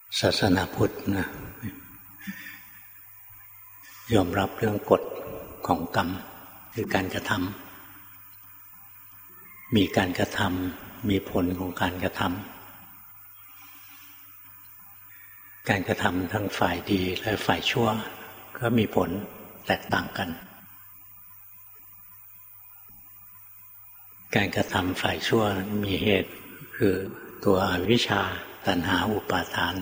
ศาสนาพุทธนะยอมรับเรื่องกฎของกรรมคือการกระทำมีการกระทำมีผลของการกระทำการกระทำทั้งฝ่ายดีและฝ่ายชั่วก็มีผลแตกต่างกันการกระทำฝ่ายชั่วมีเหตุคือตัวอวิชชาตัณหาอุปาทาน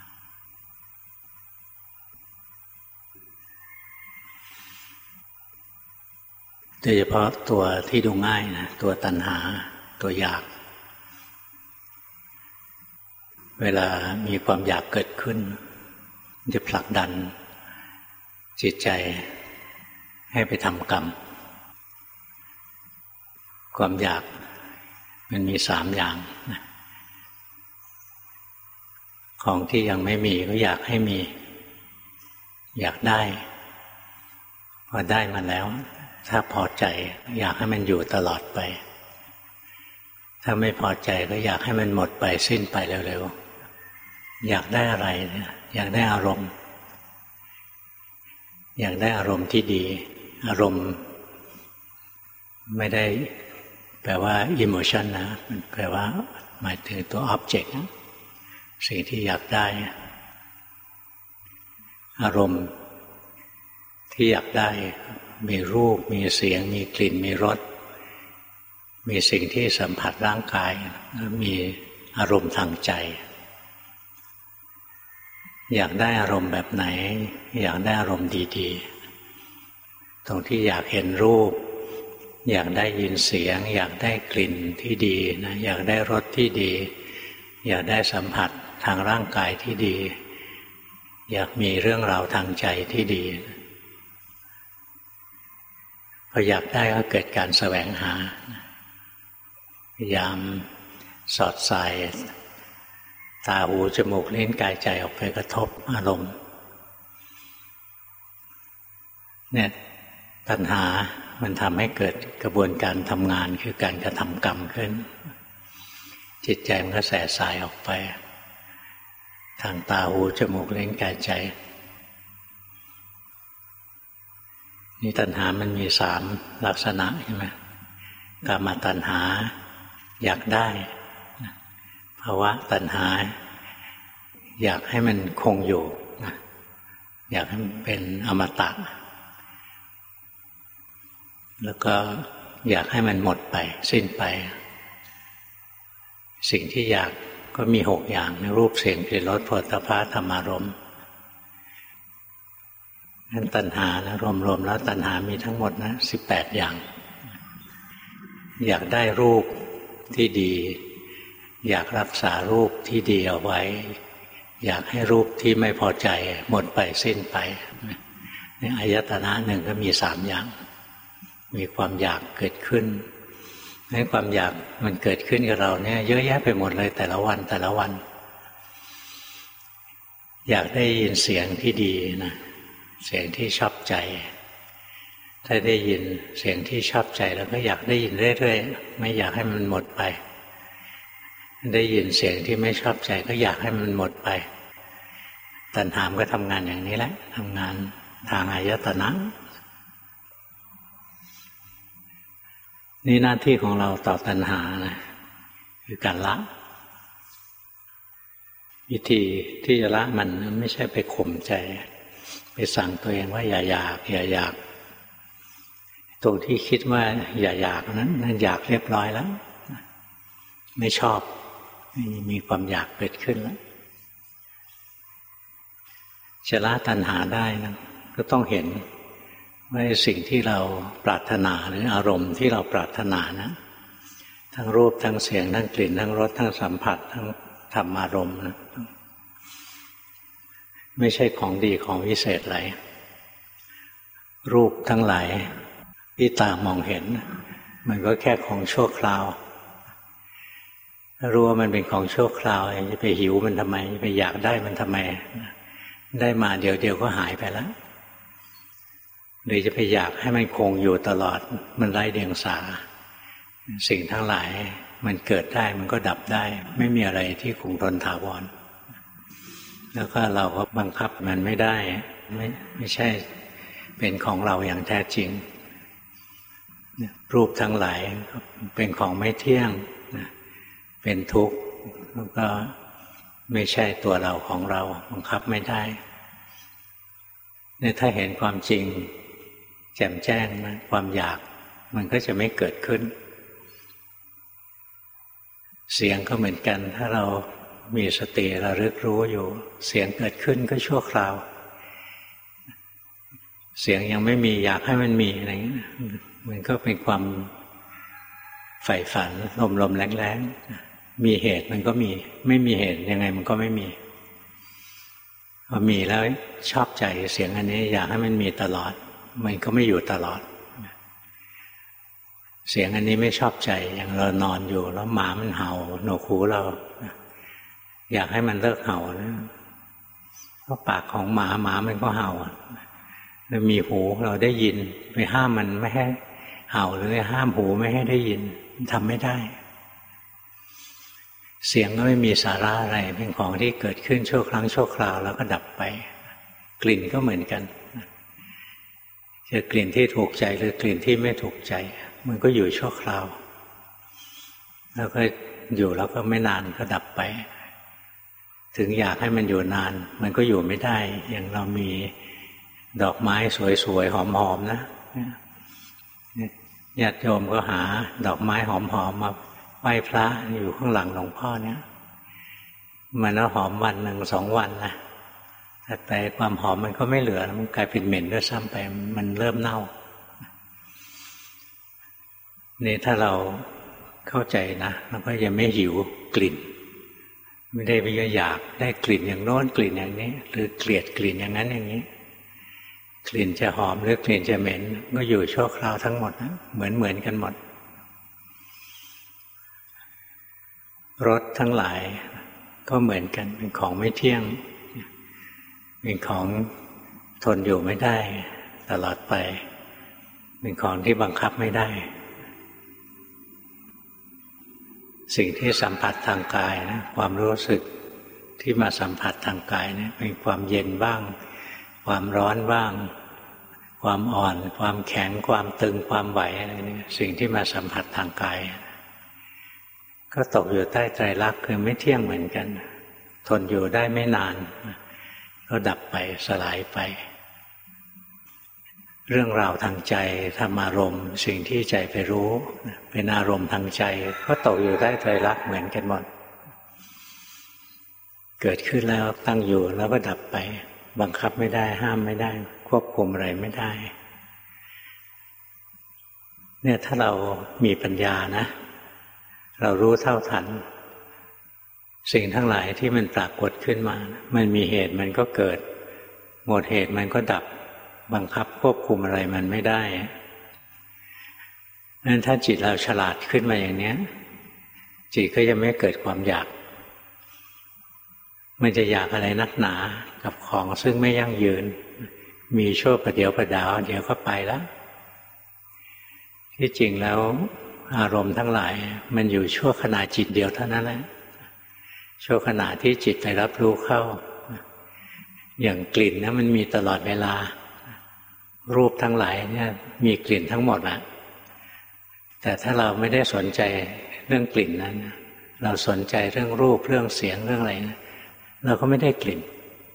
โดยเฉพาะตัวที่ดูง่ายนะตัวตัณหาตัวอยากเวลามีความอยากเกิดขึ้นจะผลักดันจิตใจให้ไปทำกรรมความอยากมันมี3อย่างนะของที่ยังไม่มีก็อยากให้มีอยากได้พอได้มาแล้วถ้าพอใจอยากให้มันอยู่ตลอดไปถ้าไม่พอใจก็อยากให้มันหมดไปสิ้นไปเร็วๆอยากได้อะไรอยากได้อารมณ์อยากได้อารมณ์ที่ดีอารมณ์ไม่ได้แปลว่า emotion นะมันแปลว่าหมายถึงตัว object นะสิ่งที่อยากได้อารมณ์ที่อยากได้มีรูปมีเสียงมีกลิ่นมีรสมีสิ่งที่สัมผัสร่างกายมีอารมณ์ทางใจอยากได้อารมณ์แบบไหนอยากได้อารมณ์ดีๆตรงที่อยากเห็นรูปอยากได้ยินเสียงอยากได้กลิ่นที่ดีนะอยากได้รสที่ดีอยากได้สัมผัสทางร่างกายที่ดีอยากมีเรื่องราวทางใจที่ดีพออยากได้ก็เกิดการแสวงหาพยายามสอดใส่ตาหูจมูกลิ้นกายใจออกไปกระทบอารมณ์เนี่ยตัณหามันทำให้เกิดกระบวนการทำงานคือการกระทำกรรมขึ้นจิตใจมันก็แส่สายออกไปทางตาหูจมูกลิ้นกายใจนี่ตัณหามันมี3ลักษณะใช่ไหมกามตัณหาอยากได้ภาวะตัณหาอยากให้มันคงอยู่อยากให้มันเป็นอมตะแล้วก็อยากให้มันหมดไปสิ้นไปสิ่งที่อยากก็มี6อย่างในรูปเสียงกลิ่นรสโผฏฐัพพะธรรมารมณ์นั่นตัณหานะรวมๆแล้วตัณหามีทั้งหมดนะ18อย่างอยากได้รูปที่ดีอยากรักษารูปที่ดีเอาไว้อยากให้รูปที่ไม่พอใจหมดไปสิ้นไปในอายตนะหนึ่งก็มี3อย่างมีความอยากเกิดขึ้นให้ความอยากมันเกิดขึ้นกับเราเนี่ยเยอะแยะไปหมดเลยแต่ละวันอยากได้ยินเสียงที่ดีนะเสียงที่ชอบใจถ้าได้ยินเสียงที่ชอบใจแล้วก็อยากได้ยินเรื่อยๆไม่อยากให้มันหมดไปได้ยินเสียงที่ไม่ชอบใจก็อยากให้มันหมดไปตัณหาก็ทำงานอย่างนี้แหละทำงานทางอายตนะนี่หน้าที่ของเราต่อตัณหานะคือการละวิธีที่จะละมันไม่ใช่ไปข่มใจไปสั่งตัวเองว่าอย่าอยากตรงที่คิดว่าอย่าอยากนั้นอยากเรียบร้อยแล้วไม่ชอบมีความอยากเกิดขึ้นแล้วจะละตัณหาได้นะก็ต้องเห็นว่าสิ่งที่เราปรารถนาหรืออารมณ์ที่เราปรารถนานะทั้งรูปทั้งเสียงทั้งกลิ่นทั้งรสทั้งสัมผัสทั้งธรรมารมณ์นะไม่ใช่ของดีของวิเศษอะไรรูปทั้งหลายที่ตามองเห็นมันก็แค่ของชั่วคราวถ้ารู้ว่ามันเป็นของชั่วคราวจะไปหิวมันทำไมจะไปอยากได้มันทำไมได้มาเดี๋ยวก็หายไปแล้วหรือจะไปอยากให้มันคงอยู่ตลอดมันไร้เดียงสาสิ่งทั้งหลายมันเกิดได้มันก็ดับได้ไม่มีอะไรที่คงทนถาวร ฉแล้วก็เราก็บังคับมันไม่ได้ไม่ใช่เป็นของเราอย่างแท้จริงรูปทั้งหลายเป็นของไม่เที่ยงเป็นทุกข์แล้วก็ไม่ใช่ตัวเราของเราบังคับไม่ได้เนี่ยถ้าเห็นความจริงแจ่มแจ้งนะความอยากมันก็จะไม่เกิดขึ้นเสียงก็เหมือนกันถ้าเรามีสติระลึกรู้อยู่เสียงเกิดขึ้นก็ชั่วคราวเสียงยังไม่มีอยากให้มันมีอะไรอย่างนี้มันก็เป็นความใฝ่ฝันลมๆแรงๆมีเหตุมันก็มีไม่มีเหตุยังไงมันก็ไม่มีพอมีแล้วชอบใจเสียงอันนี้อยากให้มันมีตลอดมันก็ไม่อยู่ตลอดเสียงอันนี้ไม่ชอบใจอย่างเรานอนอยู่แล้วหมามันเห่าหนวกหูเราอยากให้มันเลิกเห่านะเพราะปากของหมามันก็เห่าแล้วมีหูเราได้ยินไปห้ามมันไม่ให้เห่าหรือห้ามหูไม่ให้ได้ยินทำไม่ได้เสียงก็ไม่มีสาระอะไรเป็นของที่เกิดขึ้นชั่วครั้งชั่วคราวแล้วก็ดับไปกลิ่นก็เหมือนกันจะกลิ่นที่ถูกใจหรือกลิ่นที่ไม่ถูกใจมันก็อยู่ชั่วคราวแล้วก็อยู่แล้วก็ไม่นานก็ดับไปถึงอยากให้มันอยู่นานมันก็อยู่ไม่ได้อย่างเรามีดอกไม้สวยๆหอมๆนะญาติโยมก็หาดอกไม้หอมๆมาไหว้พระอยู่ข้างหลังหลวงพ่อเนี่ยมันก็หอมวันหนึ่ง2 วันนะแต่ความหอมมันก็ไม่เหลือมันกลายเป็นเหม็นด้วยซ้ำไปมันเริ่มเน่านี่ถ้าเราเข้าใจนะเราก็ยังไม่หิวกลิ่นไม่ได้ไปอยากได้กลิ่นอย่างโน้นกลิ่นอย่างนี้หรือเกลียดกลิ่นอย่างนั้นอย่างนี้กลิ่นจะหอมหรือกลิ่นจะเหม็นก็อยู่ชั่วคราวทั้งหมดนะเหมือนกันหมดรสทั้งหลายก็เหมือนกันเป็นของไม่เที่ยงเป็นของทนอยู่ไม่ได้ตลอดไปเป็นของที่บังคับไม่ได้สิ่งที่สัมผัสทางกายนะความรู้สึกที่มาสัมผัสทางกายเนี่ยเป็นความเย็นบ้างความร้อนบ้างความอ่อนความแข็งความตึงความไหวอะไรนี่สิ่งที่มาสัมผัสทางกายก็ตกอยู่ใต้ไตรลักษณ์คือไม่เที่ยงเหมือนกันทนอยู่ได้ไม่นานก็ดับไปสลายไปเรื่องราวทางใจธรรมารมณ์สิ่งที่ใจไปรู้เป็นอารมณ์ทางใจก็ตกอยู่ใต้ไตรลักษณ์เหมือนกันหมดเกิดขึ้นแล้วตั้งอยู่แล้วก็ดับไปบังคับไม่ได้ห้ามไม่ได้ควบคุมอะไรไม่ได้เนี่ยถ้าเรามีปัญญานะเรารู้เท่าทันสิ่งทั้งหลายที่มันปรากฏขึ้นมามันมีเหตุมันก็เกิดหมดเหตุมันก็ดับบังคับควบคุมอะไรมันไม่ได้นั้นถ้าจิตเราฉลาดขึ้นมาอย่างนี้จิตก็จะไม่เกิดความอยากมันจะอยากอะไรนักหนากับของซึ่งไม่ยั่งยืนมีชั่วประเดี๋ยวประดาวเดี๋ยวก็ไปแล้วที่จริงแล้วอารมณ์ทั้งหลายมันอยู่ชั่วขณะจิตเดียวเท่านั้นแหละชั่วขณะที่จิตไปรับรู้เข้าอย่างกลิ่นนะมันมีตลอดเวลารูปทั้งหลายเนี่ยมีกลิ่นทั้งหมดนะแต่ถ้าเราไม่ได้สนใจเรื่องกลิ่นนั้นเราสนใจเรื่องรูปเรื่องเสียงเรื่องอะไรนะเราก็ไม่ได้กลิ่น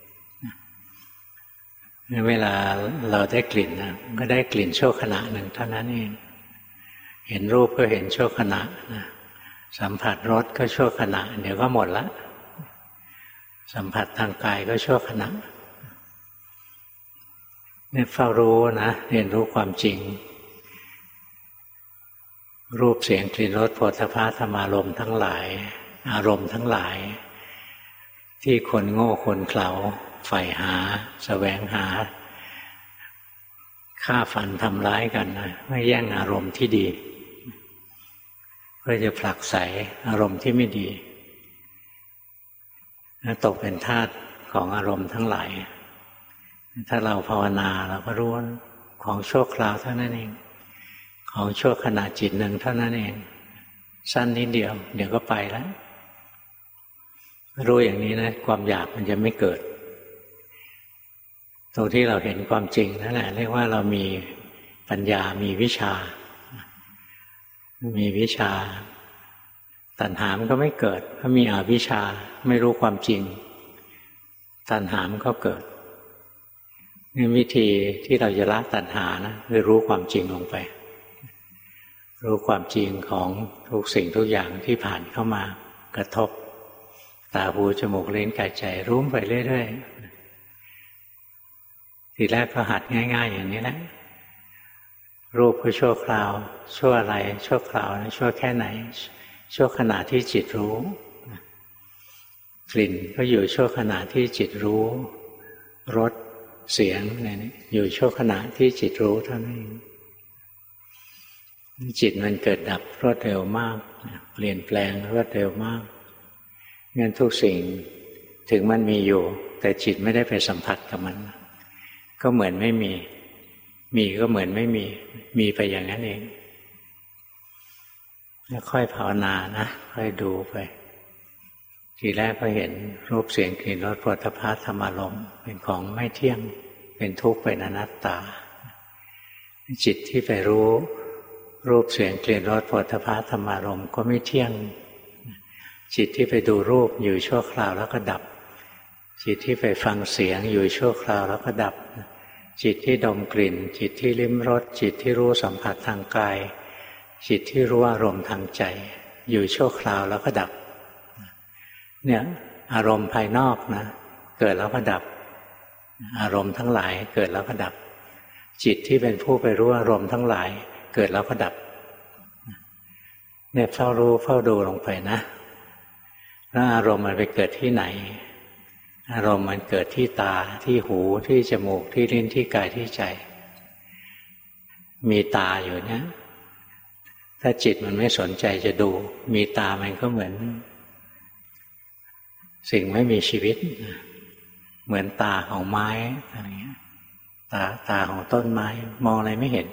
เวลาเราได้กลิ่นนะก็ได้กลิ่นชั่วขณะหนึ่งเท่านั้นเองเห็นรูปก็เห็นชั่วขณะนะสัมผัสรสก็ชั่วขณะเดี๋ยวก็หมดละสัมผัสทางกายก็ชั่วขณะเนี่ยเฝ้ารู้นะเรียนรู้ความจริงรูปเสียงกลิ่นรสโผฏฐัพพะธรรมารมณ์ทั้งหลายอารมณ์ทั้งหลายที่คนโง่คนเขลาใฝ่หาแสวงหาฆ่าฟันทำร้ายกันนะไม่แย่งอารมณ์ที่ดีเพื่อจะผลักไสอารมณ์ที่ไม่ดีตกเป็นทาสของอารมณ์ทั้งหลายถ้าเราภาวนาเราก็รู้ของชั่วคราวเท่านั้นเองของชั่วขณะจิตหนึ่งเท่านั้นเองสั้นนิดเดียวเดี๋ยวก็ไปแล้วรู้อย่างนี้นะความอยากมันจะไม่เกิดตรงที่เราเห็นความจริงนั่นแหละเรียกว่าเรามีปัญญามีวิชาตัณหามันก็ไม่เกิดเพราะมีอวิชชาไม่รู้ความจริงตัณหามันก็เกิดนี่วิธีที่เราจะละตัณหานะคือรู้ความจริงลงไปรู้ความจริงของทุกสิ่งทุกอย่างที่ผ่านเข้ามากระทบตาหูจมูกลิ้นกายใจรู้ไปเรื่อยๆทีแรกก็หัดง่ายๆอย่างนี้แหละรูปก็ชั่วคราวชั่วอะไรชั่วคราวนะชั่วแค่ไหนชั่วขณะที่จิตรู้กลิ่นก็อยู่ชั่วขณะที่จิตรู้รสเสียงอะไรนี่อยู่ชั่วขณะที่จิตรู้เท่านั้นเองจิตมันเกิดดับรวดเร็วมากเปลี่ยนแปลงรวดเร็วมากงั้นทุกสิ่งถึงมันมีอยู่แต่จิตไม่ได้ไปสัมผัสกับมันก็เหมือนไม่มีก็เหมือนไม่มีไปอย่างนั้นเองแล้วค่อยภาวนานะค่อยดูไปทีแรกก็เห็นรูปเสียงกลิ่นรสโผฏฐัพพะธรรมารมณ์เป็นของไม่เที่ยงเป็นทุกข์เป็นอนัตตาจิตที่ไปรู้รูปเสียงกลิ่นรสโผฏฐัพพะธรรมารมณ์ก็ไม่เที่ยงจิตที่ไปดูรูปอยู่ชั่วคราวแล้วก็ดับจิตที่ไปฟังเสียงอยู่ชั่วคราวแล้วก็ดับจิตที่ดมกลิ่นจิตที่ลิ้มรสจิตที่รู้สัมผัสทางกายจิตที่รู้อารมณ์ทางใจอยู่ชั่วคราวแล้วก็ดับเนี่ยอารมณ์ภายนอกนะเกิดแล้วก็ดับอารมณ์ทั้งหลายเกิดแล้วก็ดับจิตที่เป็นผู้ไปรู้อารมณ์ทั้งหลายเกิดแล้วก็ดับเนี่ยเฝ้ารู้เฝ้าดูลงไปนะแล้วอารมณ์มันไปเกิดที่ไหนอารมณ์มันเกิดที่ตาที่หูที่จมูกที่ลิ้นที่กายที่ใจมีตาอยู่เนี่ยถ้าจิตมันไม่สนใจจะดูมีตามันก็เหมือนสิ่งไม่มีชีวิตเหมือนตาของไม้อะไรเงี้ยตาของต้นไม้มองอะไรไม่เห็น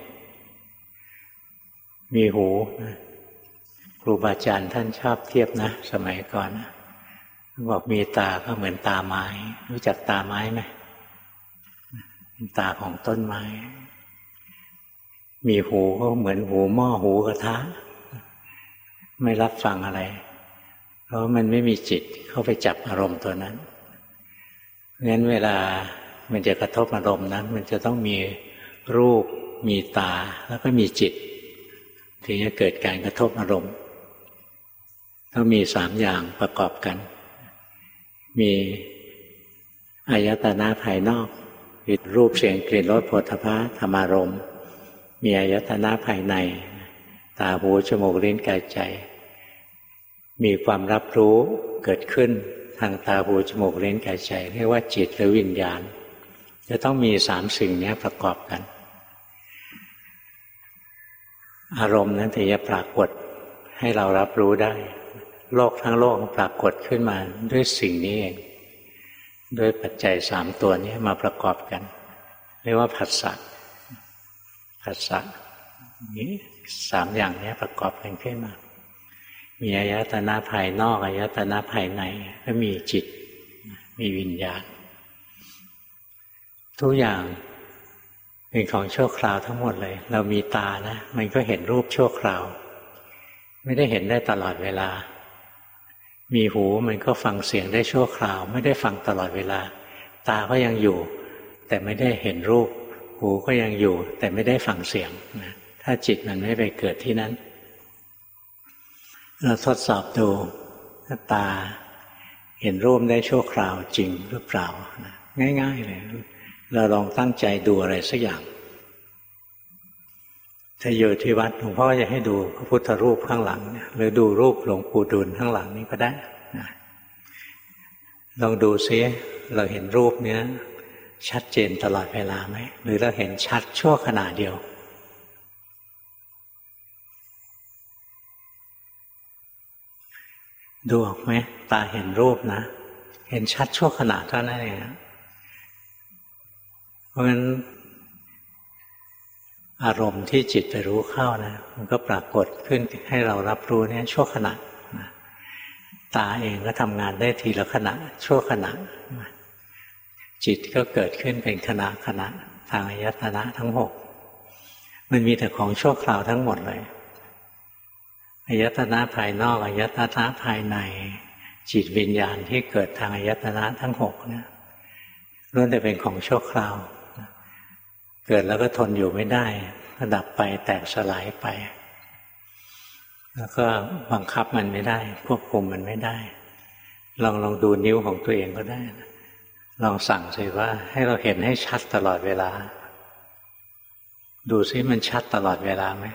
มีหูครูบาอาจารย์ท่านชอบเทียบนะสมัยก่อนนะบอกมีตาก็เหมือนตาไม้รู้จักตาไม้ไหมตาของต้นไม้มีหูก็เหมือนหูหม้อหูกระทะไม่รับฟังอะไรเพราะมันไม่มีจิตเข้าไปจับอารมณ์ตัวนั้นงั้นเวลามันจะกระทบอารมณ์นั้นมันจะต้องมีรูปมีตาแล้วก็มีจิตถึงจะเกิดการกระทบอารมณ์ต้องมีสามอย่างประกอบกันมีอายตนะภายนอกคือรูปเสียงกลิ่นรสโผฏฐัพพะธรรมารมณ์มีอายตนะภายในตาหูจมูกลิ้นกายใจมีความรับรู้เกิดขึ้นทางตาหูจมูกลิ้นกายใจเรียกว่าจิตหรือวิญญาณจะต้องมีสามสิ่งนี้ประกอบกันอารมณ์นั้นถึงจะปรากฏให้เรารับรู้ได้โลกทั้งโลกปรากฏขึ้นมาด้วยสิ่งนี้เองด้วยปัจจัยสามตัวนี้มาประกอบกันเรียกว่าผัสสะนี้สามอย่างนี้ประกอบกันขึ้นมามีอายตนะภายนอกอายตนะภายในก็มีจิตมีวิญญาณทุกอย่างเป็นของชั่วคราวทั้งหมดเลยเรามีตานะมันก็เห็นรูปชั่วคราวไม่ได้เห็นได้ตลอดเวลามีหูมันก็ฟังเสียงได้ชั่วคราวไม่ได้ฟังตลอดเวลาตาก็ยังอยู่แต่ไม่ได้เห็นรูปหูก็ยังอยู่แต่ไม่ได้ฟังเสียงนะถ้าจิตมันไม่ไปเกิดที่นั้นเราทดสอบดูถ้าตาเห็นรูปได้ชั่วคราวจริงหรือเปล่านะง่ายๆเลยเราลองตั้งใจดูอะไรสักอย่างถ้าอยู่ที่วัดหลวงพ่อจะให้ดูพระพุทธรูปข้างหลังหรือดูรูปหลวงปู่ดูลข้างหลังนี้ก็ได้นะลองดูซิเราเห็นรูปเนี้ยชัดเจนตลอดเวลาไหมหรือเราเห็นชัดชั่วขณะเดียวดูออกไหมตาเห็นรูปนะเห็นชัดชั่วขณะเท่านั้นเองเพราะฉะนั้นอารมณ์ที่จิตไปรู้เข้านะมันก็ปรากฏขึ้นให้เรารับรู้เนี่ยชั่วขณะนะตาเองก็ทำงานได้ทีละขณะชั่วขณะจิตก็เกิดขึ้นเป็นคณะทางอายตนะทั้งหกมันมีแต่ของชั่วคราวทั้งหมดเลยอายตนะภายนอกอายตนะภายในจิตวิญญาณที่เกิดทางอายตนะทั้งหกเนี่ยล้วนแต่เป็นของชั่วคราวเกิดแล้วก็ทนอยู่ไม่ได้ก็ดับไปแตกสลายไปแล้วก็บังคับมันไม่ได้ควบคุมมันไม่ได้ลองดูนิ้วของตัวเองก็ได้ลองสั่งสิว่าให้เราเห็นให้ชัดตลอดเวลาดูซิมันชัดตลอดเวลาไหม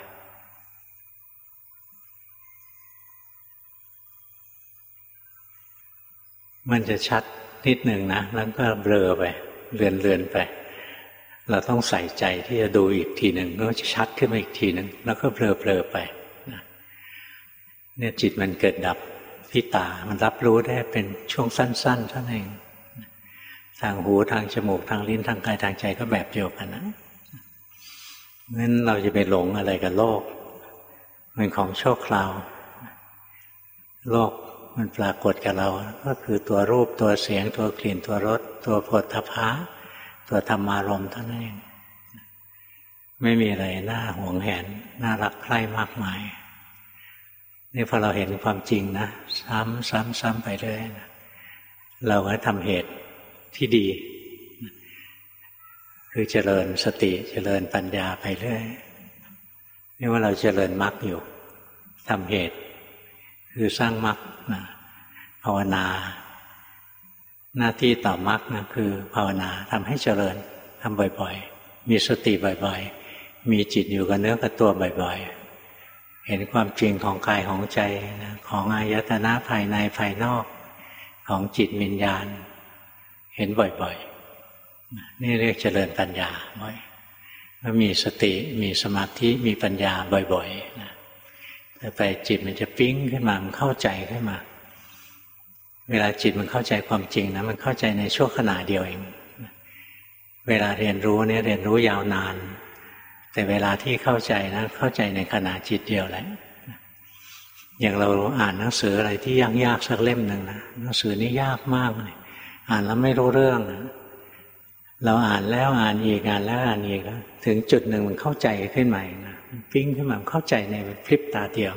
มันจะชัดนิดหนึ่งนะแล้วก็เบลอไปเลือนไปเราต้องใส่ใจที่จะดูอีกทีหนึ่งก็จะชัดขึ้นมาอีกทีหนึ่งแล้วก็เบลอไปเนี่ยจิตมันเกิดดับที่ตามันรับรู้ได้เป็นช่วงสั้นๆเท่านั้นเองทางหูทางจมูกทางลิ้นทางกายทางใจก็แบบเดียวกันนะงั้นเราจะไปหลงอะไรกับโลกมันของชั่วคราวโลกมันปรากฏกับเราก็คือตัวรูปตัวเสียงตัวกลิ่นตัวรสตัวโผฏฐัพพะตัวธรรมารมณ์เท่านั้นเองไม่มีอะไรน่าหวงแหนน่ารักใคร่มากมายนี่พอเราเห็นความจริงนะซ้ำไปเรื่อยนะเราก็ทำเหตุที่ดีคือเจริญสติเจริญปัญญาไปเรื่อยนี่ว่าเราเจริญมรรคอยู่ทำเหตุคือสร้างมรรคนะภาวนาหน้าที่ต่อมรรคนะคือภาวนาทำให้เจริญทำบ่อยๆมีสติบ่อยๆมีจิตอยู่กับเนื้อกับตัวบ่อยๆเห็นความจริงของกายของใจนะของอายตนะภายในภายนอกของจิตวิญญาณเห็นบ่อยๆนี่เรียกเจริญปัญญาบ่อยแล้วมีสติมีสมาธิมีปัญญาบ่อยๆนะแต่ไปจิตมันจะปิ๊งขึ้นมามันเข้าใจขึ้นมาเวลาจิตมันเข้าใจความจริงนะมันเข้าใจในชั่วขณะเดียวเองเวลาเรียนรู้เนี่ยเรียนรู้ยาวนานแต่เวลาที่เข้าใจนะเข้าใจในขณะจิตเดียวแหละอย่างเราอ่านหนังสืออะไรที่ยากๆสักเล่มหนึ่งนะหนังสือนี่ยากมากเลยอ่านแล้วไม่รู้เรื่องนะเราอ่านแล้วอ่านอีกอ่านแล้วอ่านอีกแล้วถึงจุดหนึ่งมันเข้าใจขึ้นมานะปิ๊งขึ้นมาเข้าใจในพริบตาเดียว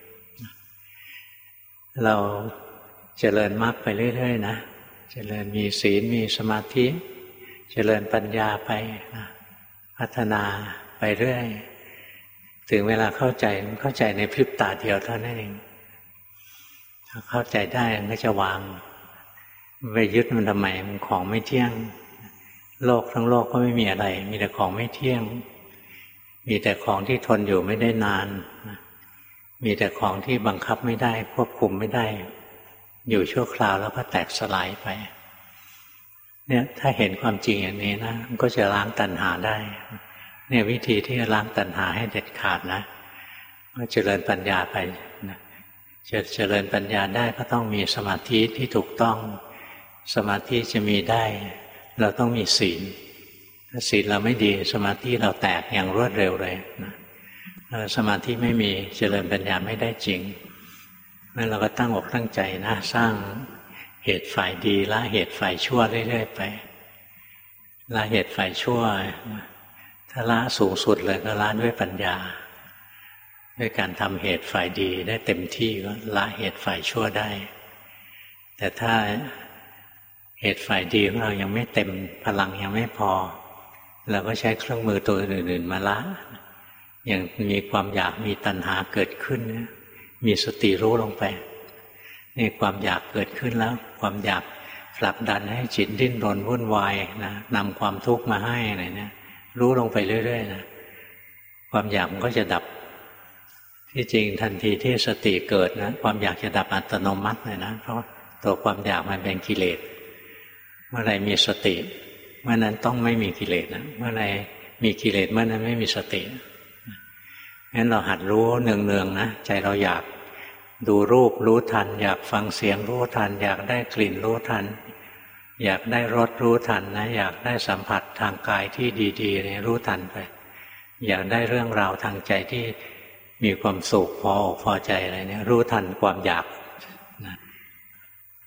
เราเจริญมรรคไปเรื่อยๆนะเจริญมีศีลมีสมาธิเจริญปัญญาไปนะพัฒนาไปเรื่อยถึงเวลาเข้าใจมันเข้าใจในพริบตาเดียวเท่านั้นเองถ้าเข้าใจได้มันก็จะวางไปยึดมันทำไมมันของไม่เที่ยงโลกทั้งโลกก็ไม่มีอะไรมีแต่ของไม่เที่ยงมีแต่ของที่ทนอยู่ไม่ได้นานมีแต่ของที่บังคับไม่ได้ควบคุมไม่ได้อยู่ชั่วคราวแล้วก็แตกสลายไปเนี่ยถ้าเห็นความจริงอย่างนี้นะมันก็จะล้างตัณหาได้เนี่ยวิธีที่จะล้างตัณหาให้เด็ดขาดนะก็เจริญปัญญาไปนะจะเจริญปัญญาได้ก็ต้องมีสมาธิที่ถูกต้องสมาธิจะมีได้เราต้องมีศีลถ้าศีลเราไม่ดีสมาธิเราแตกอย่างรวดเร็วเลยนะสมาธิไม่มีเจริญปัญญาไม่ได้จริงงั้นเราก็ตั้งอกตั้งใจนะสร้างเหตุฝ่ายดีละเหตุฝ่ายชั่วเรื่อยๆไปละเหตุฝ่ายชั่วถ้าละสูงสุดเลยก็ละด้วยปัญญาด้วยการทำเหตุฝ่ายดีได้เต็มที่ก็ละเหตุฝ่ายชั่วได้แต่ถ้าเหตุฝ่ายดีของเรายังไม่เต็มพลังยังไม่พอเราก็ใช้เครื่องมือตัวอื่นๆมาละอย่างมีความอยากมีตัณหาเกิดขึ้นมีสติรู้ลงไปนี่ความอยากเกิดขึ้นแล้วความอยากผลักดันให้จิตดิ้นรนวุ่นวายนะนำความทุกข์มาให้อะไรเนี่ยรู้ลงไปเรื่อยๆนะความอยากมันก็จะดับที่จริงทันทีที่สติเกิดนะความอยากจะดับอัตโนมัติเลยนะเพราะตัวความอยากมันเป็นกิเลสเมื่อไรมีสติเมื่อนั้นต้องไม่มีกิเลสนะเมื่อไรมีกิเลสเมื่อนั้นไม่มีสติงั้นเราหัดรู้เนืองๆนะใจเราอยากดูรูปรู้ทันอยากฟังเสียงรู้ทันอยากได้กลิ่นรู้ทันอยากได้รสรู้ทันนะอยากได้สัมผัสทางกายที่ดีๆเนี่ยรู้ทันไปอยากได้เรื่องราวทางใจที่มีความสุขพออกพอใจอะไรเนี่ยรู้ทันความอยากนะ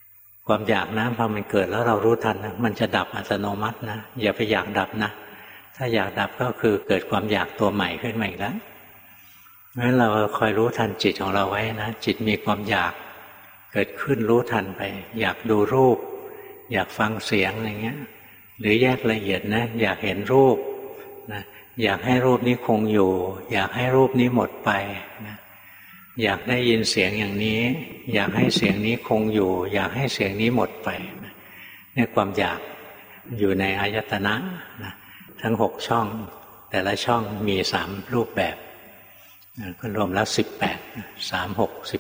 ความอยากนะพอมันเกิดแล้วเรารู้ทันนะมันจะดับอัตโนมัตินะอย่าไปอยากดับนะถ้าอยากดับก็คือเกิดความอยากตัวใหม่ขึ้นมาอีกแล้วเพราะฉะนั้นเราคอยรู้ทันจิตของเราไว้นะจิตมีความอยากเกิดขึ้นรู้ทันไปอยากดูรูปอยากฟังเสียงอะไรเงี้ยหรือแยกละเอียดนะอยากเห็นรูปนะอยากให้รูปนี้คงอยู่อยากให้รูปนี้หมดไปนะอยากได้ยินเสียงอย่างนี้อยากให้เสียงนี้คงอยู่อยากให้เสียงนี้หมดไปเนี่ยความอยากอยู่ในอายตนะนะทั้ง6ช่องแต่ละช่องมี3รูปแบบก็รวมแล้ว18 3 6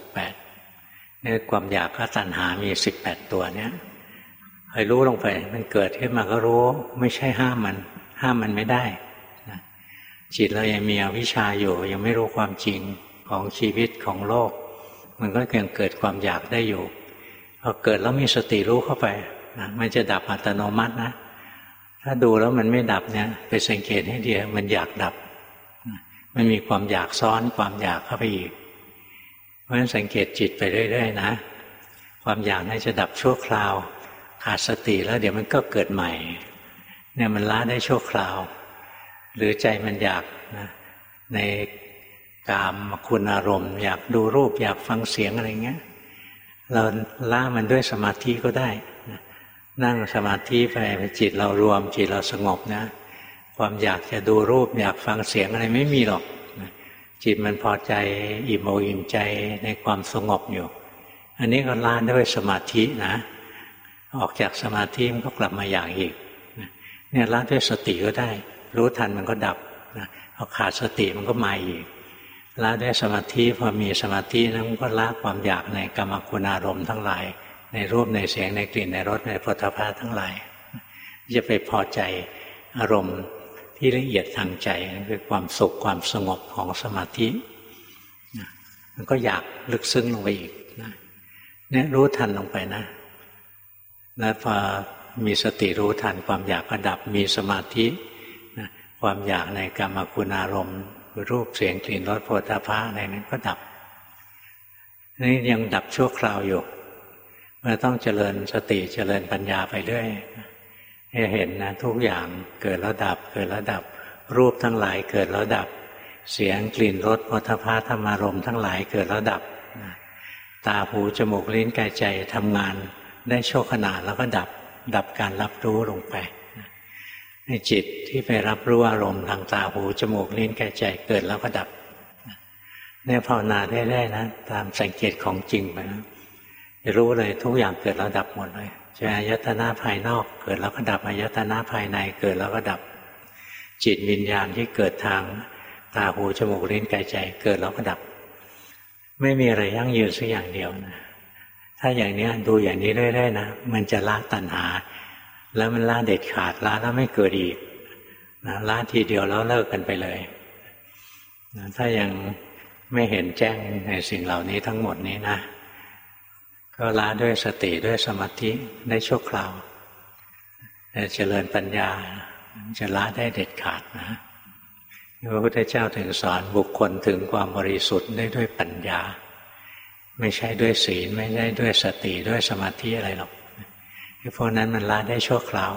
18เนี่ยความอยากก็ตัณหามี18ตัวเนี่ยให้รู้ลงไปมันเกิดขึ้นมาก็รู้ไม่ใช่ห้ามมันไม่ได้นะจิตเรายังมีอวิชชาอยู่ยังไม่รู้ความจริงของชีวิตของโลกมันก็ยังเกิดความอยากได้อยู่พอเกิดแล้วมีสติรู้เข้าไปนะมันจะดับอัตโนมัตินะถ้าดูแล้วมันไม่ดับเนี่ยไปสังเกตให้ดีมันอยากดับมันมีความอยากซ้อนความอยากเข้าไปอีกเพราะฉะนั้นสังเกตจิตไปเรื่อยๆนะความอยากนั้นจะดับชั่วคราวขาดสติแล้วเดี๋ยวมันก็เกิดใหม่เนี่ยมันละได้ชั่วคราวหรือใจมันอยากนะในกามคุณอารมณ์อยากดูรูปอยากฟังเสียงอะไรเงี้ยเราละมันด้วยสมาธิก็ได้นั่งสมาธิไปจิตเรารวมจิตเราสงบนะความอยากจะดูรูปอยากฟังเสียงอะไรไม่มีหรอกจิตมันพอใจอิ่มอกอิ่มใจในความสงบอยู่อันนี้ก็ละด้วยสมาธินะออกจากสมาธิมันก็กลับมาอยากอีกเนี่ยละด้วยสติก็ได้รู้ทันมันก็ดับพอขาดสติมันก็มาอีกละด้วยสมาธิพอมีสมาธินั้นก็ละความอยากในกามคุณอารมณ์ทั้งหลายในรูปในเสียงในกลิ่นในรสในโผฏฐัพพะทั้งหลายจะไปพอใจอารมณ์ที่ละเอียดทางใจนั่นคือความสุขความสงบของสมาธิมันก็อยากลึกซึ้งลงไปอีกเนี่ยรู้ทันลงไปนะแล้วพอมีสติรู้ทันความอยากก็ดับมีสมาธิความอยากในกามคุณอารมณ์รูปเสียงกลิ่นรสโผฏฐัพพะอะไรนั้นก็ดับนี่ยังดับชั่วคราวอยู่มันต้องเจริญสติเจริญปัญญาไปเรื่อยให้เห็นนะทุกอย่างเกิดแล้วดับเกิดแล้วดับรูปทั้งหลายเกิดแล้วดับเสียงกลิ่นรสโผฏฐัพพะธรรมารมณ์ทั้งหลายเกิดแล้วดับตาหูจมูกลิ้นกายใจทำงานได้ชั่วขณะแล้วก็ดับการรับรู้ลงไปในจิตที่ไปรับรู้อารมณ์ทางตาหูจมูกลิ้นกายใจเกิดแล้วก็ดับเนี่ยภาวนาได้นะตามสังเกตของจริงไปนะรู้เลยทุกอย่างเกิดแล้วดับหมดเลยจะอายตนะภายนอกเกิดแล้วก็ดับอายตนะภายในเกิดแล้วก็ดับจิตวิญญาณที่เกิดทางตาหูจมูกลิ้นกายใจเกิดแล้วก็ดับไม่มีอะไรยั่งยืนสักอย่างเดียวนะถ้าอย่างนี้ดูอย่างนี้เรื่อยๆนะมันจะละตัณหาแล้วมันละเด็ดขาดละแล้วไม่เกิดอีกนะละทีเดียวแล้วเลิกกันไปเลยนะถ้ายังไม่เห็นแจ้งในสิ่งเหล่านี้ทั้งหมดนี้นะก็ละด้วยสติด้วยสมาธิได้ชั่วคราวแต่เจริญปัญญาจะละได้เด็ดขาดนะพระพุทธเจ้าถึงสอนบุคคลถึงความบริสุทธิ์ได้ด้วยปัญญาไม่ใช่ด้วยศีลไม่ใช่ด้วยสติด้วยสมาธิอะไรหรอกพวกนั้นมันละได้ชั่วครา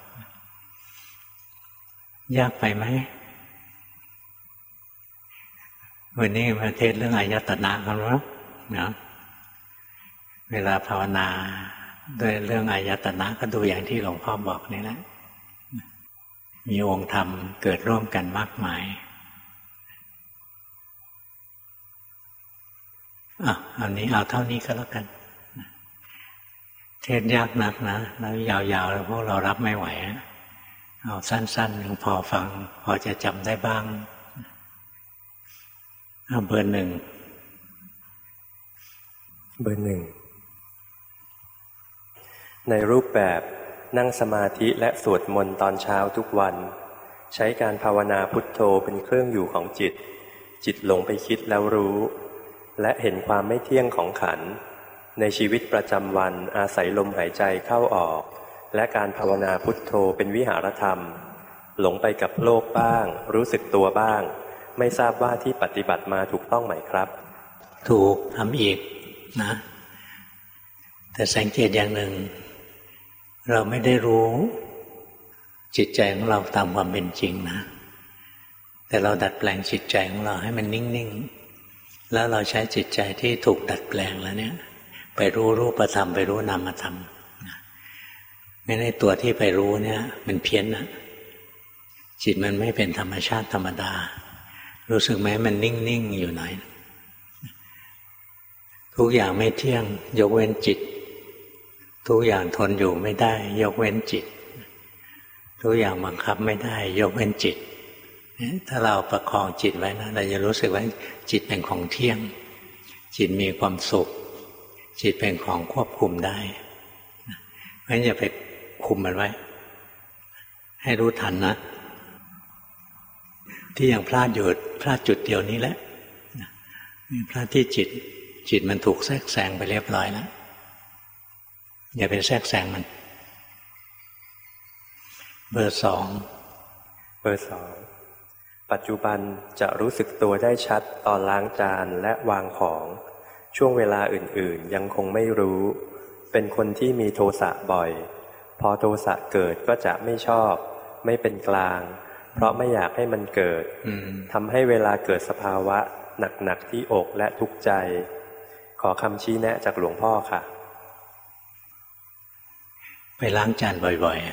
วยากไปไหมวันนี้มาเทศเรื่องอายตนะกันวะนะเวลาภาวนาด้วยเรื่องอายตนะก็ดูอย่างที่หลวงพ่อบอกนี่แหละมีองค์ธรรมเกิดร่วมกันมากมายอันนี้เอาเท่านี้ก็แล้วกันเทศยากนักนะแล้วยาวๆแล้วพวกเรารับไม่ไหวเอาสั้นๆพอฟังพอจะจำได้บ้างเอาเบอร์ 1 ในรูปแบบนั่งสมาธิและสวดมนต์ตอนเช้าทุกวันใช้การภาวนาพุทโธเป็นเครื่องอยู่ของจิตหลงไปคิดแล้วรู้และเห็นความไม่เที่ยงของขันธ์ในชีวิตประจำวันอาศัยลมหายใจเข้าออกและการภาวนาพุทโธเป็นวิหารธรรมหลงไปกับโลกบ้างรู้สึกตัวบ้างไม่ทราบว่าที่ปฏิบัติมาถูกต้องไหมครับถูกทำอีกนะแต่สังเกตอย่างหนึ่งเราไม่ได้รู้จิตใจของเราตามความเป็นจริงนะแต่เราดัดแปลงจิตใจของเราให้มันนิ่งๆแล้วเราใช้จิตใจที่ถูกดัดแปลงแล้วเนี่ยไปรู้รูปธรรมไปรู้นามธรรมไม่ได้ตัวที่ไปรู้เนี่ยมันเพี้ยนนะจิตมันไม่เป็นธรรมชาติธรรมดารู้สึกไหมมันนิ่งๆอยู่หน่อยทุกอย่างไม่เที่ยงยกเว้นจิตทุกอย่างทนอยู่ไม่ได้ยกเว้นจิตทุกอย่างบังคับไม่ได้ยกเว้นจิตถ้าเราประคองจิตไว้นะเราจะรู้สึกว่าจิตเป็นของเที่ยงจิตมีความสุขจิตเป็นของควบคุมได้เพราะฉะนั้นอย่าไปคุมมันไว้ให้รู้ทันนะที่ยังพลาดอยู่พลาดจุดเดียวนี้แหละพลาดที่จิตมันถูกแทรกแซงไปเรียบร้อยแล้วอย่าไปแทรกแซงมันเบอร์สองปัจจุบันจะรู้สึกตัวได้ชัดตอนล้างจานและวางของช่วงเวลาอื่นๆยังคงไม่รู้เป็นคนที่มีโทสะบ่อยพอโทสะเกิดก็จะไม่ชอบไม่เป็นกลางเพราะไม่อยากให้มันเกิดทำให้เวลาเกิดสภาวะหนักๆที่อกและทุกข์ใจขอคำชี้แนะจากหลวงพ่อค่ะไปล้างจานบ่อย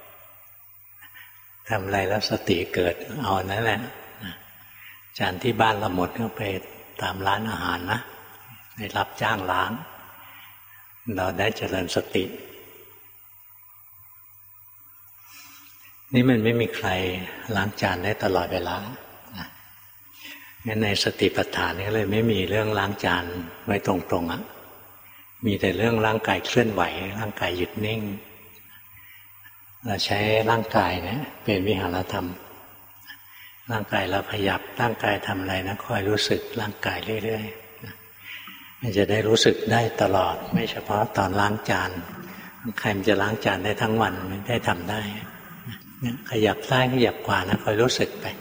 ๆทำอะไรแล้วสติเกิดเอานั่นแหละจานที่บ้านเราหมดก็ไปตามร้านอาหารนะได้รับจ้างล้างเราได้เจริญสตินี่มันไม่มีใครล้างจานได้ตลอดเวลางั้นในสติปัฏฐานนี่เลยไม่มีเรื่องล้างจานไว้ตรงๆมีแต่เรื่องร่างกายเคลื่อนไหวร่างกายหยุดนิ่งเราใช้ร่างกายเนี่ยเป็นวิหารธรรมร่างกายเราขยับร่างกายทำอะไรนะคอยรู้สึกร่างกายเรื่อยๆมันจะได้รู้สึกได้ตลอดไม่เฉพาะตอนล้างจานใครมันจะล้างจานได้ทั้งวันไม่ได้ทำได้ขยับซ้ายขยับขวานะคอยรู้สึกไป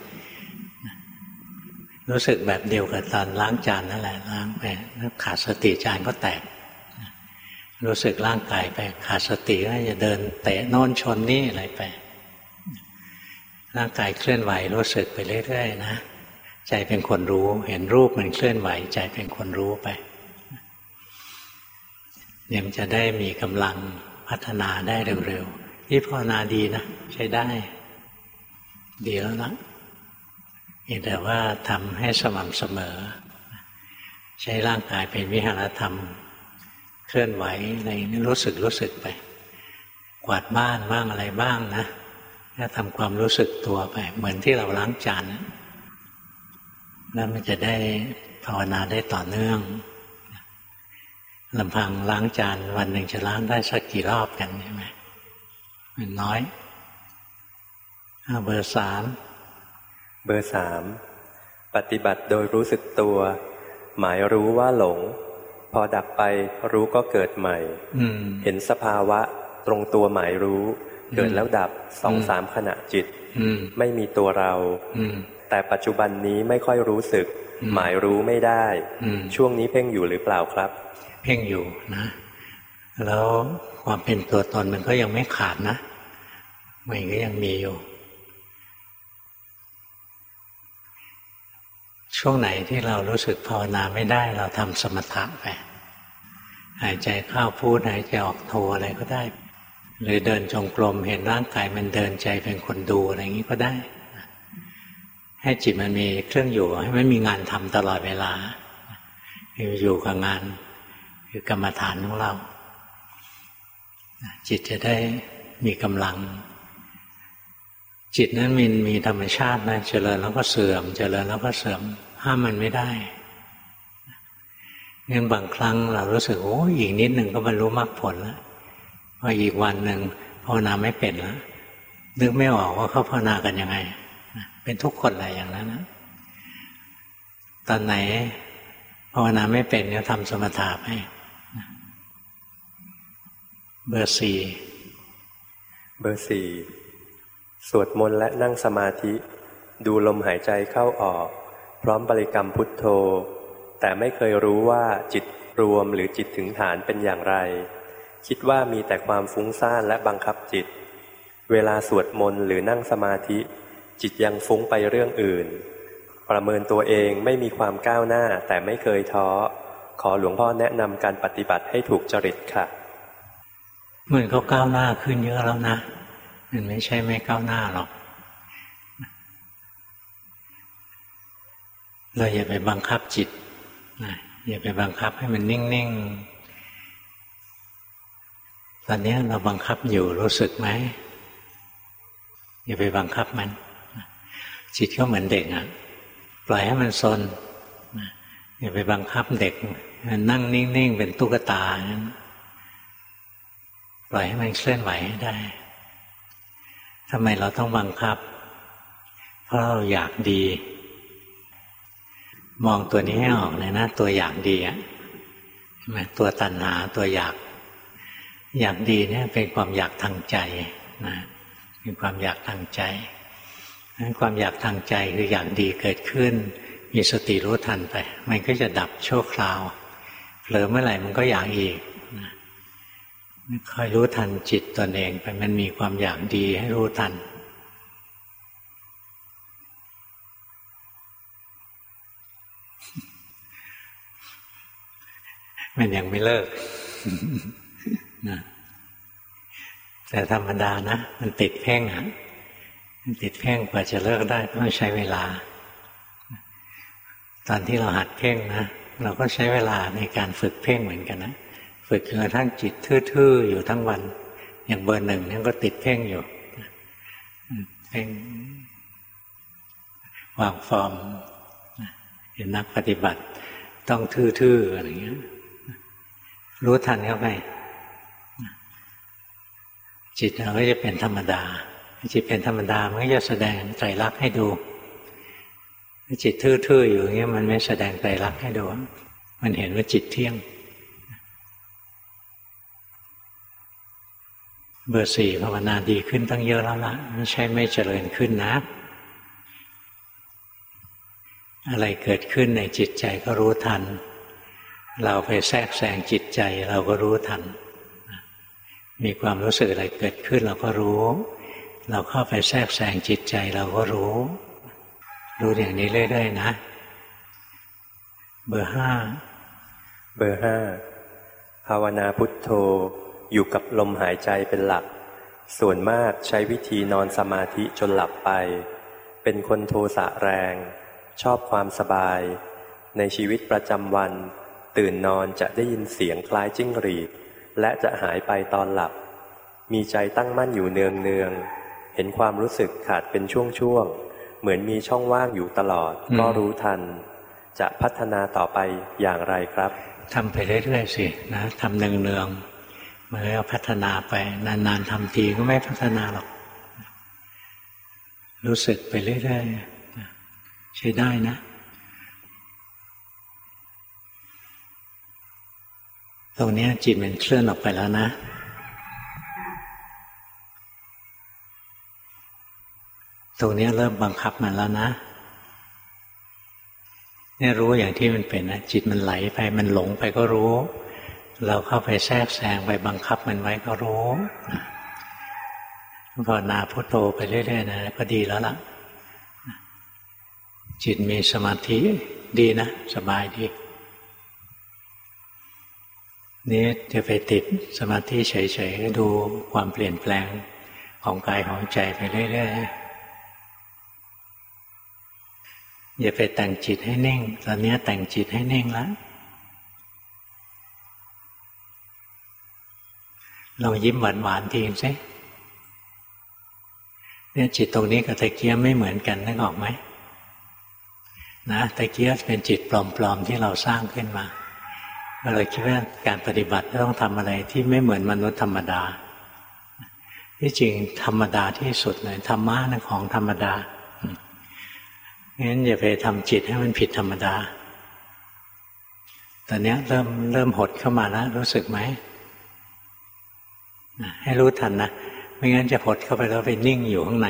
รู้สึกแบบเดียวกับตอนล้างจานนั่นแหละล้างไปขาดสติจานก็แตกรู้สึกร่างกายไปขาดสติก็จะเดินเตะโน่นชนนี่อะไรไปร่างกายเคลื่อนไหวรู้สึกไปเรื่อยๆนะใจเป็นคนรู้เห็นรูปมันเคลื่อนไหวใจเป็นคนรู้ไปเนี่ยมันจะได้มีกำลังพัฒนาได้เร็วๆที่ภาวนาดีนะใช้ได้ดีแล้วนะแต่ว่าทำให้สม่ำเสมอใช้ร่างกายเป็นวิหารธรรมเคลื่อนไหวอะไรนี่รู้สึกไปกวาดบ้านบ้างอะไรบ้างนะถ้าทำความรู้สึกตัวไปเหมือนที่เราล้างจานแล้วมันจะได้ภาวนาได้ต่อเนื่องลำพังล้างจานวันหนึ่งจะล้างได้สักกี่รอบกันใช่ไหมมันน้อยเบอร์สามปฏิบัติโดยรู้สึกตัวหมายรู้ว่าหลงพอดับไปรู้ก็เกิดใหม่เห็นสภาวะตรงตัวหมายรู้เกิดแล้วดับ 2-3 ขณะจิตไม่มีตัวเราแต่ปัจจุบันนี้ไม่ค่อยรู้สึกหมายรู้ไม่ได้ช่วงนี้เพ่งอยู่หรือเปล่าครับเพ่งอยู่นะแล้วความเป็นตัวตนมันก็ยังไม่ขาดนะมันก็ยังมีอยู่ช่วงไหนที่เรารู้สึกภาวนาไม่ได้เราทำสมถะไปหายใจเข้าพูดหายใจออกโทอะไรก็ได้หรือเดินจงกรมเห็นร่างกายมันเดินใจเป็นคนดูอะไรอย่างนี้ก็ได้ให้จิตมันมีเครื่องอยู่ให้มันมีงานทำตลอดเวลาอยู่กับงานคือกรรมฐานของเราจิตจะได้มีกำลังจิตนั้นมีธรรมชาตินะเจริญแล้วก็เสื่อมเจริญแล้วก็เสื่อมห้ามมันไม่ได้งั้นบางครั้งเรารู้สึกโอ้อีกนิดหนึ่งก็บรรลุมรรคผลแล้วพออีกวันหนึ่งภาวนาไม่เป็นแล้วนึกไม่ออกว่าเขาภาวนากันยังไงเป็นทุกคนอะไรอย่างนั้นนะตอนไหนภาวนาไม่เป็นก็ทำสมถะให้เบอร์สี่สวดมนต์และนั่งสมาธิดูลมหายใจเข้าออกพร้อมบริกรรมพุทโธแต่ไม่เคยรู้ว่าจิตรวมหรือจิตถึงฐานเป็นอย่างไรคิดว่ามีแต่ความฟุ้งซ่านและบังคับจิตเวลาสวดมนต์หรือนั่งสมาธิจิตยังฟุ้งไปเรื่องอื่นประเมินตัวเองไม่มีความก้าวหน้าแต่ไม่เคยท้อขอหลวงพ่อแนะนำการปฏิบัติให้ถูกจริตค่ะมันก็ก้าวหน้าขึ้นเยอะแล้วนะมันไม่ใช่ไม่ก้าวหน้าหรอกเราอย่าไปบังคับจิตนะอย่าไปบังคับให้มันนิ่งๆตอนนี้เราบังคับอยู่รู้สึกไหมอย่าไปบังคับมันจิตก็เหมือนเด็กอ่ะปล่อยให้มันซนอย่าไปบังคับเด็กมันนั่งนิ่งๆเป็นตุ๊กตานั้นปล่อยให้มันเคลื่อนไหวให้ได้ทำไมเราต้องบังคับเพราะเราอยากดีมองตัวนี้ให้ออกเลยนะตัวอยากดีอ่ะใช่ไหมตัวตัณหาตัวอยากดีเนี่ยเป็นความอยากทางใจนะเป็นความอยากทางใจความอยากทางใจคืออยากดีเกิดขึ้นมีสติรู้ทันไปมันก็จะดับชั่วคราวเผลอเมื่อไหร่มันก็อยากอีกนะคอยรู้ทันจิตตนเองไปมันมีความอยากดีให้รู้ทันมันยังไม่เลิกนะแต่ธรรมดานะมันติดเพ่งอ่ะมันติดเพ่งกว่าจะเลิกได้ต้องใช้เวลาตอนที่เราหัดเพ่งนะเราก็ใช้เวลาในการฝึกเพ่งเหมือนกันนะฝึกจนกระทั่งจิตทื่อๆอยู่ทั้งวันอย่างเบอร์หนึ่งนี่ก็ติดเพ่งอยู่เพ่งวางฟอร์มเห็นนักปฏิบัติต้องทื่อๆอะไรเงี้ยรู้ทันเข้าไปจิตเราก็จะเป็นธรรมดาจิตเป็นธรรมดามันก็จะแสดงไตรลักษณ์ให้ดูจิตทื่อๆอยู่อย่างเงี้ยมันไม่แสดงไตรลักษณ์ให้ดูมันเห็นว่าจิตเที่ยงเบอร์สี่ภาวนาดีขึ้นตั้งเยอะแล้วล่ะไม่ใช่ไม่เจริญขึ้นนะอะไรเกิดขึ้นในจิตใจก็รู้ทันเราไปแทรกแซงจิตใจเราก็รู้ทันมีความรู้สึกอะไรเกิดขึ้นเราก็รู้เราเข้าไปแทรกแซงจิตใจเราก็รู้อย่างนี้เรื่อยๆนะเบอร์ห้าภาวนาพุทโธอยู่กับลมหายใจเป็นหลักส่วนมากใช้วิธีนอนสมาธิจนหลับไปเป็นคนโทสะแรงชอบความสบายในชีวิตประจำวันตื่นนอนจะได้ยินเสียงคล้ายจิ้งหรีดและจะหายไปตอนหลับมีใจตั้งมั่นอยู่เนืองเห็นความรู้สึกขาดเป็นช่วงๆเหมือนมีช่องว่างอยู่ตลอดก็รู้ทันจะพัฒนาต่อไปอย่างไรครับทำไปเรื่อยๆสินะทำเนืองๆมันก็พัฒนาไปนานๆทำทีก็ไม่พัฒนาหรอกรู้สึกไปเรื่อยๆใช้ได้นะตรงนี้จิตมันเคลื่อนออกไปแล้วนะตรงนี้เริ่มบังคับมันแล้วนะเนี่ยรู้อย่างที่มันเป็นนะจิตมันไหลไปมันหลงไปก็รู้เราเข้าไปแทรกแซงไปบังคับมันไว้ก็รู้ภาวนาพุทโธไปเรื่อยๆนะก็ดีแล้วล่ะจิตมีสมาธิดีนะสบายดีนี่จะไปติดสมาธิเฉยๆดูความเปลี่ยนแปลงของกายของใจไปเรื่อยๆอย่าไปแต่งจิตให้นิ่งตอนนี้แต่งจิตให้นิ่งแล้วเรายิ้มหวานๆทีสิเนี่ยจิตตรงนี้กับตะเกียบไม่เหมือนกันนึกออกไหมนะตะเกียบเป็นจิตปลอมๆที่เราสร้างขึ้นมาเราคิดว่าการปฏิบัติต้องทำอะไรที่ไม่เหมือนมนุษย์ธรรมดาที่จริงธรรมดาที่สุดเลยธรรมะนั่นของธรรมดางั้นอย่าไปทำจิตให้มันผิดธรรมดาตอนนี้เริ่มหดเข้ามาแล้วรู้สึกไหมให้รู้ทันนะไม่งั้นจะหดเข้าไปแล้วไปนิ่งอยู่ข้างใน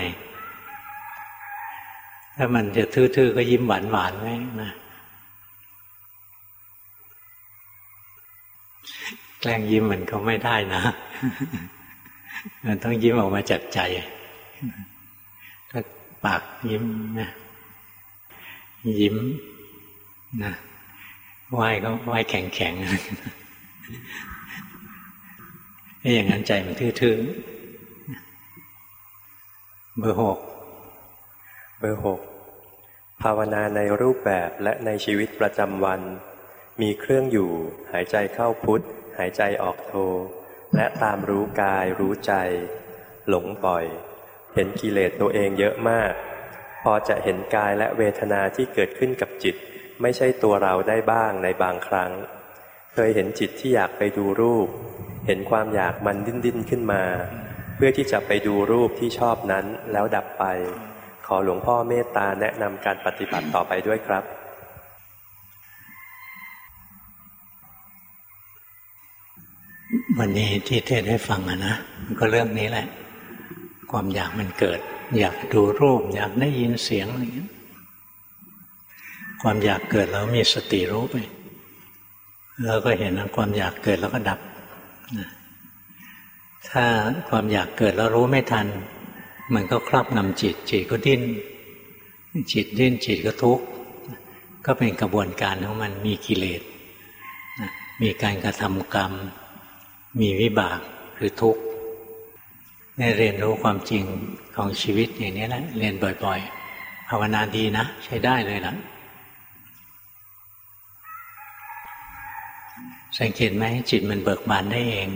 ถ้ามันจะทื่อๆก็ยิ้มหวานๆไว้นะแกล้งยิ้มมันก็ไม่ได้นะ มันต้องยิ้มออกมาจากใจถ้าปากยิ้มนะยิ้มนะไหว้ก็ไหว้แข็งๆไม่อย่างนั้นใจมันทื่อๆเบอร์ 6ภาวนาในรูปแบบและในชีวิตประจำวันมีเครื่องอยู่หายใจเข้าพุทธหายใจออกโทและตามรู้กายรู้ใจหลงปล่อยเห็นกิเลสตัวเองเยอะมากพอจะเห็นกายและเวทนาที่เกิดขึ้นกับจิตไม่ใช่ตัวเราได้บ้างในบางครั้งเคยเห็นจิตที่อยากไปดูรูปเห็นความอยากมันดิ้นขึ้นมาเพื่อที่จะไปดูรูปที่ชอบนั้นแล้วดับไปขอหลวงพ่อเมตตาแนะนำการปฏิบัติต่อไปด้วยครับวันนี้ที่เทศน์ให้ฟังนะมันก็เรื่องนี้แหละความอยากมันเกิดอยากดูรูปอยากได้ยินเสียงอะไรอย่างนี้ความอยากเกิดแล้วมีสติรู้ไปแล้วก็เห็นว่าความอยากเกิดแล้วก็ดับถ้าความอยากเกิดแล้วรู้ไม่ทันมันก็ครอบงำจิตจิตก็ดิ้นจิตดิ้นจิตก็ทุกข์ก็เป็นกระบวนการของมันมีกิเลสมีการกระทำกรรมมีวิบากคือทุกข์ได้เรียนรู้ความจริงของชีวิตอย่างนี้แหละเรียนบ่อยๆภาวนาดีนะใช้ได้เลยนะสังเกตไหมจิตมันเบิกบานได้เอง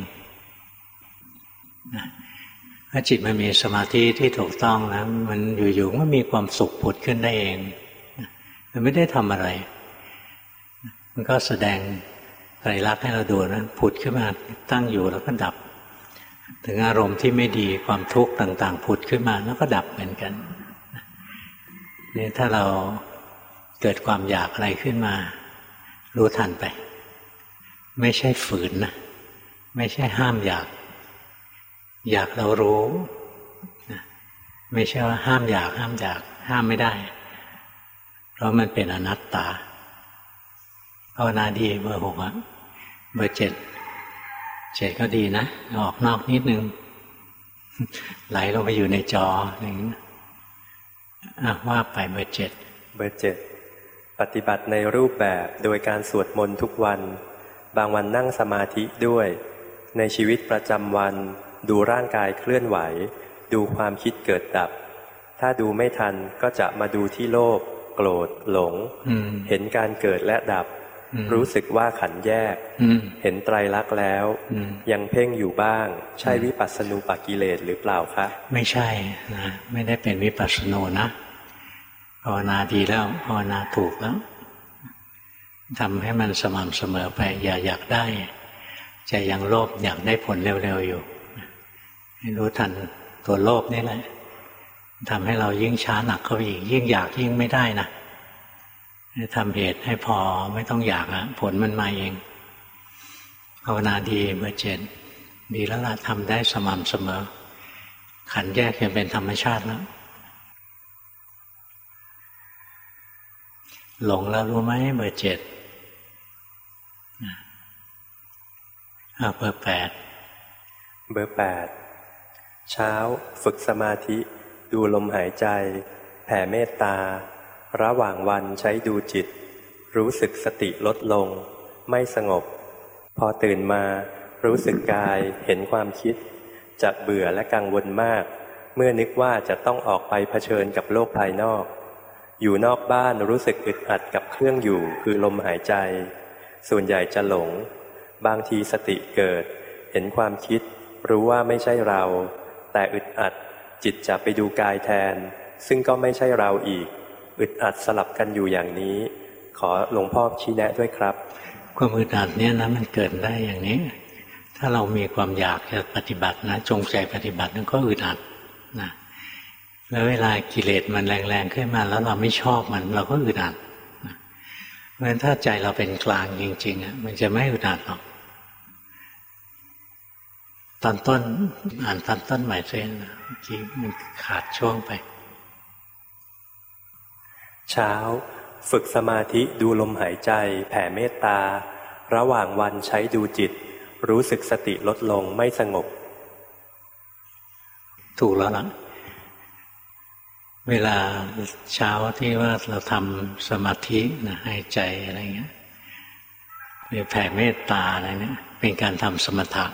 ถ้าจิตมันมีสมาธิที่ถูกต้องนะมันอยู่ๆก็มีความสุขผุดขึ้นได้เองมันไม่ได้ทำอะไรมันก็แสดงไตรลักษณ์ให้เราดูนะผุดขึ้นมาตั้งอยู่แล้วก็ดับถึงอารมณ์ที่ไม่ดีความทุกข์ต่างๆผุดขึ้นมาแล้วก็ดับเหมือนกันนี่ถ้าเราเกิดความอยากอะไรขึ้นมารู้ทันไปไม่ใช่ฝืนนะไม่ใช่ห้ามอยากเรารู้ไม่ใช่ว่าห้ามอยากห้ามไม่ได้เพราะมันเป็นอนัตตาภาวนาดีเบอร์ 6อะเบอร์ 7ก็ดีนะออกนอกนิดนึงไหลลงไปอยู่ในจออย่างนี้ว่าไปเบอร์ 7ปฏิบัติในรูปแบบโดยการสวดมนต์ทุกวันบางวันนั่งสมาธิด้วยในชีวิตประจำวันดูร่างกายเคลื่อนไหวดูความคิดเกิดดับถ้าดูไม่ทันก็จะมาดูที่โลภโกรธหลงเห็นการเกิดและดับรู้สึกว่าขันธ์แยกเห็นไตรลักษณ์แล้วยังเพ่งอยู่บ้างใช่วิปัสสนูปกิเลสหรือเปล่าคะไม่ใช่นะไม่ได้เป็นวิปัสสนูนะภาวนาดีแล้วภาวนาถูกแล้วทำให้มันสม่ำเสมอไปอย่าอยากได้ใจยังโลภอยากได้ผลเร็วๆอยู่ให้รู้ทันตัวโลภนี่แหละทำให้เรายิ่งช้าหนักเข้าไปอีกยิ่งอยากยิ่งไม่ได้นะทำเหตุให้พอไม่ต้องอยากผลมันมาเองภาวนาดีเบอร์ 7ดีแล้วล่ะทำได้สม่ำเสมอขันธ์แยกยังเป็นธรรมชาติแล้วหลงแล้วรู้ไหมเบอร์ 7เบอร์ 8เช้าฝึกสมาธิดูลมหายใจแผ่เมตตาระหว่างวันใช้ดูจิตรู้สึกสติลดลงไม่สงบพอตื่นมารู้สึกกายเห็นความคิดจะเบื่อและกังวลมากเมื่อนึกว่าจะต้องออกไปเผชิญกับโลกภายนอกอยู่นอกบ้านรู้สึกอึดอัดกับเครื่องอยู่คือลมหายใจส่วนใหญ่จะหลงบางทีสติเกิดเห็นความคิดรู้ว่าไม่ใช่เราแต่อึดอัดจิตจะไปดูกายแทนซึ่งก็ไม่ใช่เราอีกอึดอัดสลับกันอยู่อย่างนี้ขอหลวงพ่อชี้แนะด้วยครับความอึดอัดเนี่ยนะมันเกิดได้อย่างนี้ถ้าเรามีความอยากจะปฏิบัตินะจงใจปฏิบัตินั่นก็อึดอัดนะแล้วเวลากิเลสมันแรงๆขึ้นมาแล้วเราไม่ชอบมันเราก็อึดอัดเพราะฉะนั้นถ้าใจเราเป็นกลางจริงๆมันจะไม่อึดอัดหรอกตอนต้นอ่านตอนต้นใหม่เส้นเมื่อกี้มันขาดช่วงไปเช้าฝึกสมาธิดูลมหายใจแผ่เมตตาระหว่างวันใช้ดูจิตรู้สึกสติลดลงไม่สงบถูกแล้วล่ะเวลาเช้าที่ว่าเราทำสมาธินะให้ใจอะไรเงี้ยแผ่เมตตาอะไรเนี่ยเป็นการทำสมถะ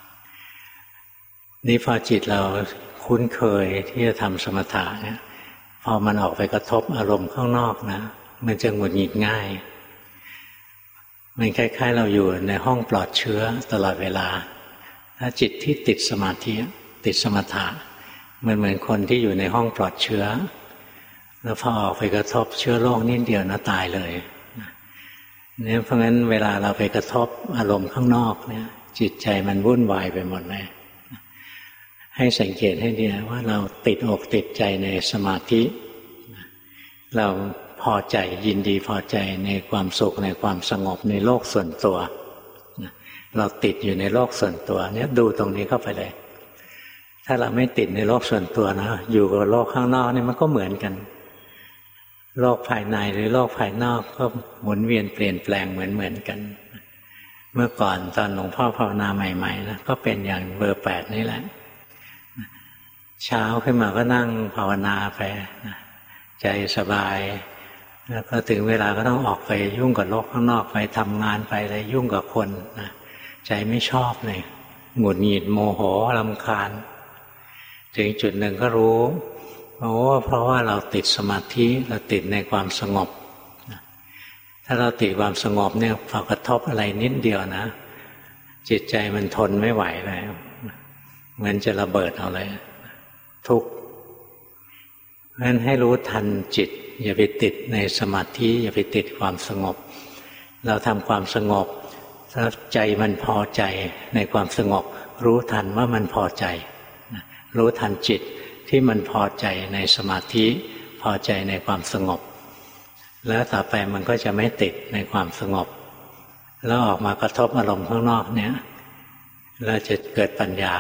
นี่พอจิตเราคุ้นเคยที่จะทำสมถะเนี่ยพอมันออกไปกระทบอารมณ์ข้างนอกนะมันจะหงุดหงิดง่ายมันคล้ายๆเราอยู่ในห้องปลอดเชื้อตลอดเวลาถ้าจิตที่ติดสมาธิติดสมถะมันเหมือนคนที่อยู่ในห้องปลอดเชื้อแล้วพอออกไปกระทบเชื้อโรคนิดเดียวนะตายเลยเนี่ยเพราะงั้นเวลาเราไปกระทบอารมณ์ข้างนอกเนี่ยจิตใจมันวุ่นวายไปหมดเลยให้สังเกตให้ดีว่าเราติดอกติดใจในสมาธิเราพอใจยินดีพอใจในความสุขในความสงบในโลกส่วนตัวเราติดอยู่ในโลกส่วนตัวเนี่ยดูตรงนี้เข้าไปเลยถ้าเราไม่ติดในโลกส่วนตัวนะอยู่กับโลกข้างนอกนี่มันก็เหมือนกันโลกภายในหรือโลกภายนอกก็หมุนเวียนเปลี่ยนแปลงเหมือนกันเมื่อก่อนตอนหลวงพ่อภาวนาใหม่ๆนะก็เป็นอย่างเบอร์ 8นี่แหละเช้าขึ้นมาก็นั่งภาวนาไปใจสบายแล้วก็ถึงเวลาก็ต้องออกไปยุ่งกับโลกข้างนอกไปทำงานไปอะไรยุ่งกับคนนะใจไม่ชอบเลยหงุดหงิดโมโหรำคาญถึงจุดหนึ่งก็รู้เพราะว่าเราติดสมาธิเราติดในความสงบถ้าเราติดความสงบเนี่ยพอกระทบอะไรนิดเดียวนะจิตใจมันทนไม่ไหวเลยเหมือนจะระเบิดเอาเลยทุกข์เพราะฉะนั้นให้รู้ทันจิตอย่าไปติดในสมาธิอย่าไปติดความสงบเราทำความสงบถ้าใจมันพอใจในความสงบรู้ทันว่ามันพอใจรู้ทันจิตที่มันพอใจในสมาธิพอใจในความสงบแล้วต่อไปมันก็จะไม่ติดในความสงบแล้วออกมากระทบอารมณ์ข้างนอกเนี่ยเราจะเกิดปัญญา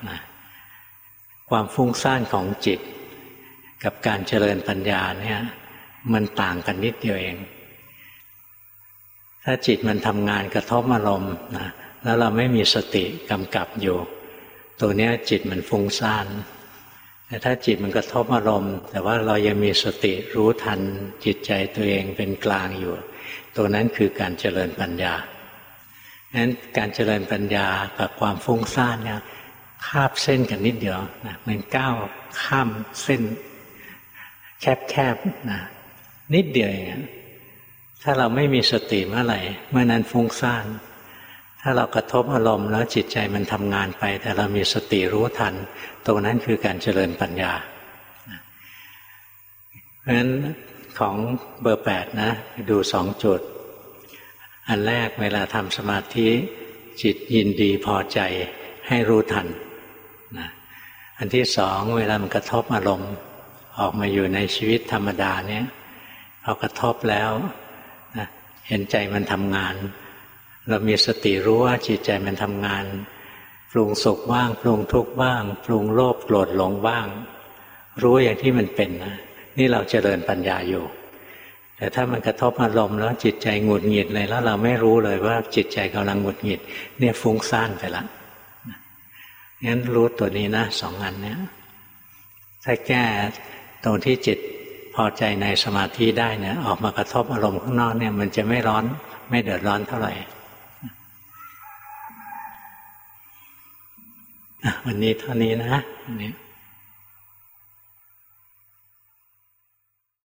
ความฟุ้งซ่านของจิตกับการเจริญปัญญาเนี่ยมันต่างกันนิดเดียวเองถ้าจิตมันทำงานกระทบอารมณ์นะแล้วเราไม่มีสติกำกับอยู่ตัวเนี้ยจิตมันฟุ้งซ่านแต่ถ้าจิตมันกระทบอารมณ์แต่ว่าเรายังมีสติรู้ทันจิตใจตัวเองเป็นกลางอยู่ตัวนั้นคือการเจริญปัญญางั้นการเจริญปัญญากับความฟุ้งซ่านเนี่ยคาบเส้นกันนิดเดียวนะมันก้าวข้ามเส้นแคบๆนะนิดเดียวเองถ้าเราไม่มีสติเมื่อไหร่เมื่อนั้นฟุ้งซ่านถ้าเรากระทบอารมณ์แล้วจิตใจมันทำงานไปแต่เรามีสติรู้ทันตรงนั้นคือการเจริญปัญญาเพราะฉะนั้นของเบอร์ 8นะดู2 จุดอันแรกเวลาทำสมาธิจิตยินดีพอใจให้รู้ทันนะอันที่2เวลามันกระทบอารมณ์ออกมาอยู่ในชีวิตธรรมดาเนี่ยพอกระทบแล้วนะเห็นใจมันทำงานเรามีสติรู้ว่าจิตใจมันทำงานปรุงสุขบ้างปรุงทุกข์บ้างปรุงโลภโกรธหลงบ้างรู้อย่างที่มันเป็นนะนี่เราเจริญปัญญาอยู่แต่ถ้ามันกระทบอารมณ์แล้วจิตใจหงุดหงิดเลยแล้วเราไม่รู้เลยว่าจิตใจกำลังหงุดหงิดเนี่ยฟุ้งซ่านไปละงั้นรู้ตัวนี้นะ2 อันเนี้ยถ้าแก้ตรงที่จิตพอใจในสมาธิได้เนี่ยออกมากระทบอารมณ์ข้างนอกเนี่ยมันจะไม่ร้อนไม่เดือดร้อนเท่าไหร่วันนี้เท่านี้นะวันนี้